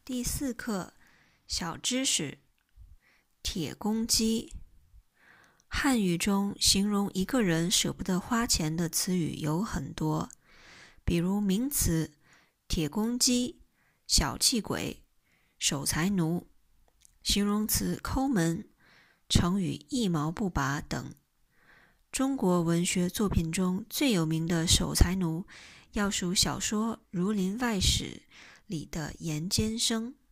第4课小知识，铁公鸡。汉语中形容一个人舍不得花钱的词语有很多，比如名词铁公鸡、小气鬼、守财奴，形容词抠门，成语一毛不拔等。中国文学作品中最有名的守财奴，要数小说《儒林外史》里的严监生。